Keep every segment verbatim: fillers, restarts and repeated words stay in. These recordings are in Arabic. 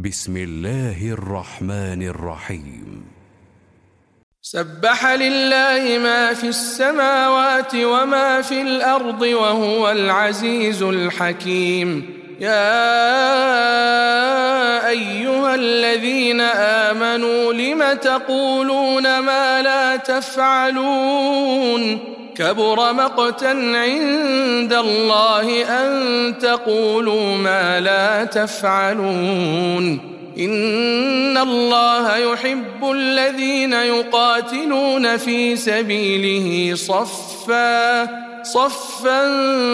بسم الله الرحمن الرحيم. سبح لله ما في السماوات وما في الأرض وهو العزيز الحكيم. يا أيها الذين آمنوا لم تقولون ما لا تفعلون؟ كبر مقتا عند الله أن تقولوا ما لا تفعلون. إن الله يحب الذين يقاتلون في سبيله صفا صفا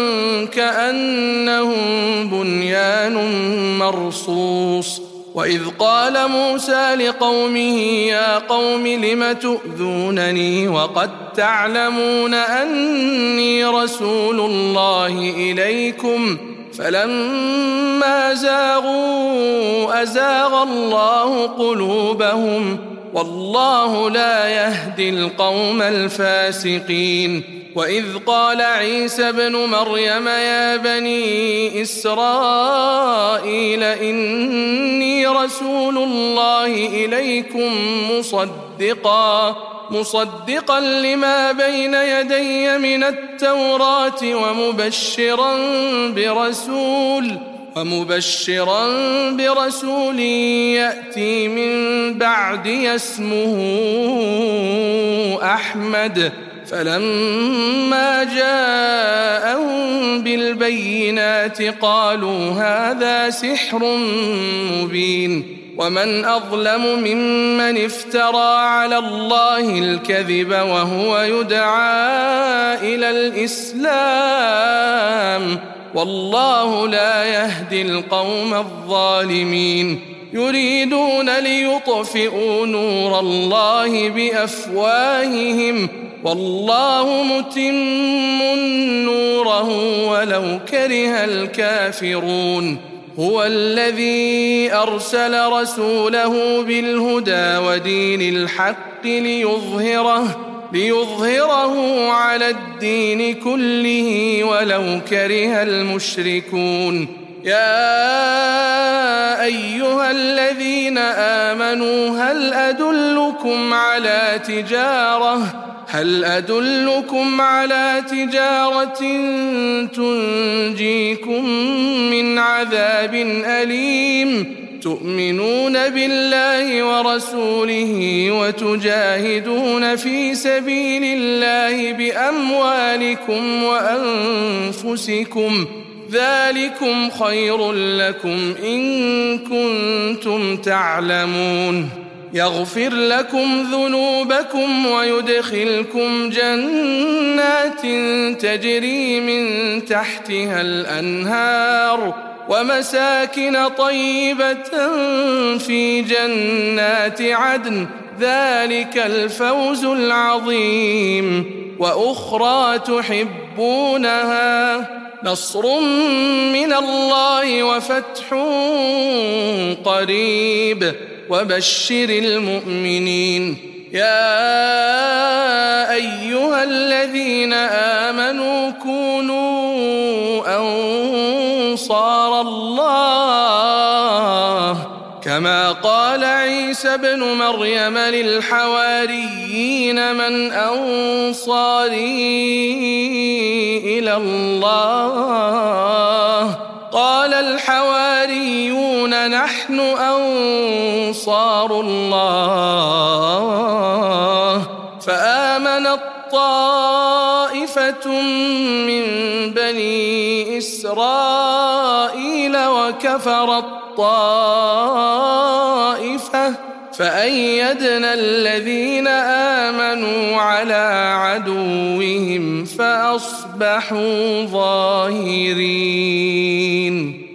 كأنهم بنيان مرصوص. وإذ قال موسى لقومه يا قوم لم تؤذونني وقد تعلمون أني رسول الله إليكم فلما زاغوا أزاغ الله قلوبهم والله لا يهدي القوم الفاسقين. وإذ قال عيسى ابن مريم يا بني إسرائيل إني رسول الله إليكم مصدقا مصدقا لما بين يدي من التوراة ومبشرا برسول ومبشرا برسول يأتي من بعدي اسمه أحمد. فلما جاءهم بالبينات قالوا هذا سحر مبين. ومن أظلم ممن افترى على الله الكذب وهو يدعى إلى الإسلام والله لا يهدي القوم الظالمين. يريدون ليطفئوا نور الله بأفواههم والله متم نوره ولو كره الكافرون. هو الذي أرسل رسوله بالهدى ودين الحق ليظهره ليظهره على الدين كله ولو كره المشركون. يا أيها الذين آمنوا هل أدلكم على تجارة هل أدلكم على تجارة تنجيكم من عذاب أليم تؤمنون بالله ورسوله وتجاهدون في سبيل الله بأموالكم وأنفسكم ذلكم خير لكم إن كنتم تعلمون. يغفر لكم ذنوبكم ويدخلكم جنات تجري من تحتها الأنهار ومساكن طيبة في جنات عدن ذلك الفوز العظيم. وأخرى تحبونها نصر من الله وفتح قريب وبشر المؤمنين. يا أيها الذين آمنوا كونوا أنصار الله كما قال عيسى ابن مريم للحواريين من أنصاري إلى الله قال الحواريون نحن أنصار الله. فآمنت طائفة من بني إسرائيل وكفرت طائفة فأيدنا الذين آمنوا على عدوهم فأصبحوا ظاهرين.